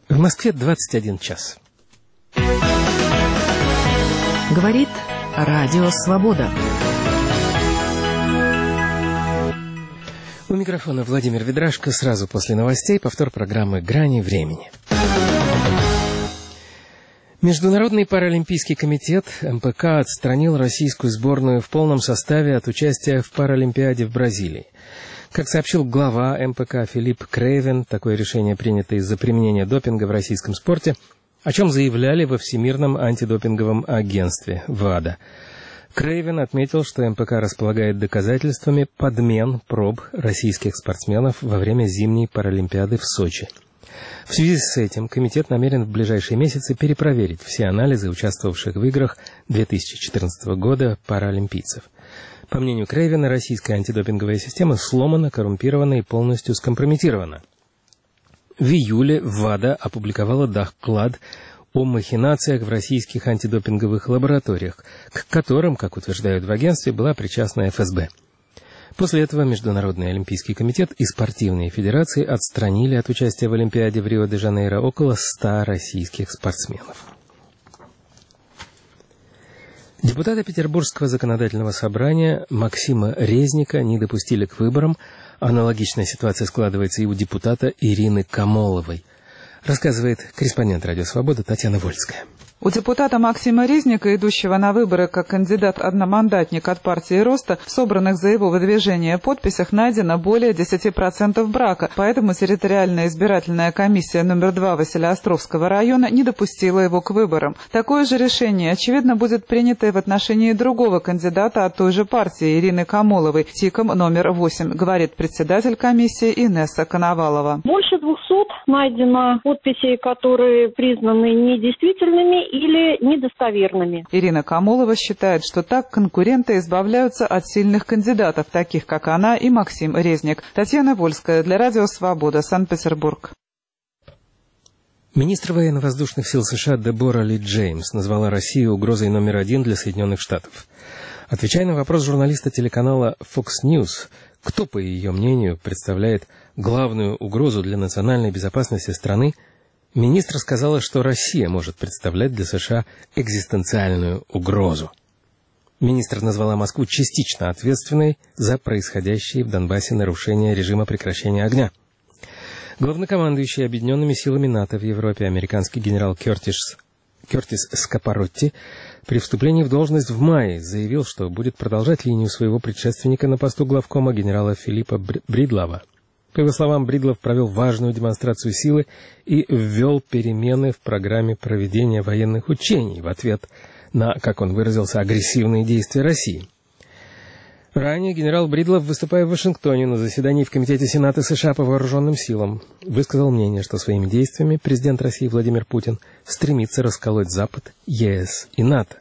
В Москве 21 час. Говорит Радио Свобода. У микрофона Владимир Ведрашко. Сразу после новостей повтор программы «Грани времени». Международный паралимпийский комитет МПК отстранил российскую сборную в полном составе от участия в Паралимпиаде в Бразилии. Как сообщил глава МПК Филипп Крейвен, такое решение принято из-за применения допинга в российском спорте, о чем заявляли во Всемирном антидопинговом агентстве ВАДА. Крейвен отметил, что МПК располагает доказательствами подмен проб российских спортсменов во время зимней Паралимпиады в Сочи. В связи с этим комитет намерен в ближайшие месяцы перепроверить все анализы участвовавших в играх 2014 года паралимпийцев. По мнению Крейвена, российская антидопинговая система сломана, коррумпирована и полностью скомпрометирована. В июле ВАДА опубликовала доклад о махинациях в российских антидопинговых лабораториях, к которым, как утверждают в агентстве, была причастна ФСБ. После этого Международный олимпийский комитет и спортивные федерации отстранили от участия в Олимпиаде в Рио-де-Жанейро около 100 российских спортсменов. Депутата Петербургского законодательного собрания Максима Резника не допустили к выборам. Аналогичная ситуация складывается и у депутата Ирины Камоловой. Рассказывает корреспондент «Радио Свобода» Татьяна Вольская. У депутата Максима Резника, идущего на выборы как кандидат-одномандатник от партии «Роста», в собранных за его выдвижение подписях найдено более 10% брака, поэтому территориальная избирательная комиссия номер 2 Василеостровского района не допустила его к выборам. Такое же решение, очевидно, будет принято и в отношении другого кандидата от той же партии Ирины Камоловой, ТИКом номер 8, говорит председатель комиссии Инесса Коновалова. Больше 200 найдено подписей, которые признаны недействительными или недостоверными. Ирина Камолова считает, что так конкуренты избавляются от сильных кандидатов, таких как она и Максим Резник. Татьяна Вольская для Радио Свобода, Санкт-Петербург. Министр военно-воздушных сил США Дебора Ли Джеймс назвала Россию угрозой номер 1 для Соединенных Штатов. Отвечая на вопрос журналиста телеканала Fox News, кто, по ее мнению, представляет главную угрозу для национальной безопасности страны, министр сказала, что Россия может представлять для США экзистенциальную угрозу. Министр назвала Москву частично ответственной за происходящие в Донбассе нарушения режима прекращения огня. Главнокомандующий Объединенными силами НАТО в Европе американский генерал Кертис Скапаротти при вступлении в должность в мае заявил, что будет продолжать линию своего предшественника на посту главкома генерала Филиппа Бридлова. По его словам, Бридлов провел важную демонстрацию силы и ввел перемены в программе проведения военных учений в ответ на, как он выразился, агрессивные действия России. Ранее генерал Бридлов, выступая в Вашингтоне на заседании в Комитете Сената США по вооруженным силам, высказал мнение, что своими действиями президент России Владимир Путин стремится расколоть Запад, ЕС и НАТО.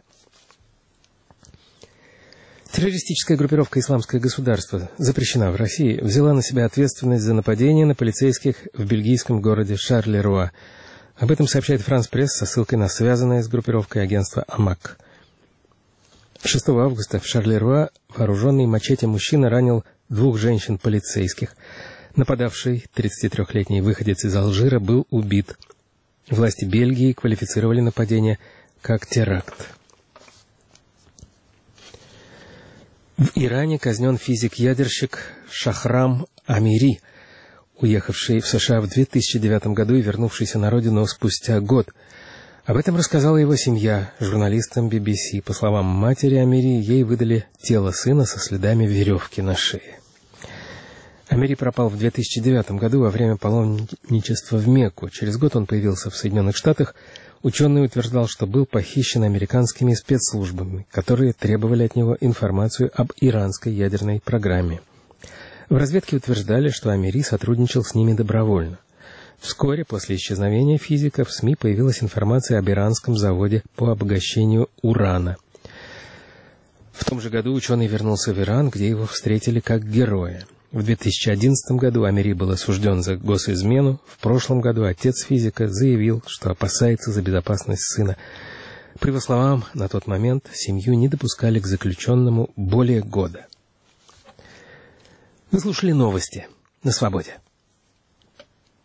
Террористическая группировка «Исламское государство» запрещена в России, взяла на себя ответственность за нападение на полицейских в бельгийском городе Шарлеруа. Об этом сообщает Франс Пресс со ссылкой на связанное с группировкой агентство АМАК. 6 августа в Шарлеруа вооруженный мачете мужчина ранил 2 женщин-полицейских. Нападавший, 33-летний выходец из Алжира, был убит. Власти Бельгии квалифицировали нападение как теракт. В Иране казнен физик-ядерщик Шахрам Амири, уехавший в США в 2009 году и вернувшийся на родину спустя год. Об этом рассказала его семья журналистам BBC. По словам матери Амири, ей выдали тело сына со следами веревки на шее. Амири пропал в 2009 году во время паломничества в Мекку. Через год он появился в Соединенных Штатах. Ученый утверждал, что был похищен американскими спецслужбами, которые требовали от него информацию об иранской ядерной программе. В разведке утверждали, что Амири сотрудничал с ними добровольно. Вскоре после исчезновения физика в СМИ появилась информация об иранском заводе по обогащению урана. В том же году ученый вернулся в Иран, где его встретили как героя. В 2011 году Амири был осужден за госизмену. В прошлом году отец физика заявил, что опасается за безопасность сына. По его словам, на тот момент семью не допускали к заключенному более года. Вы слушали новости на Свободе.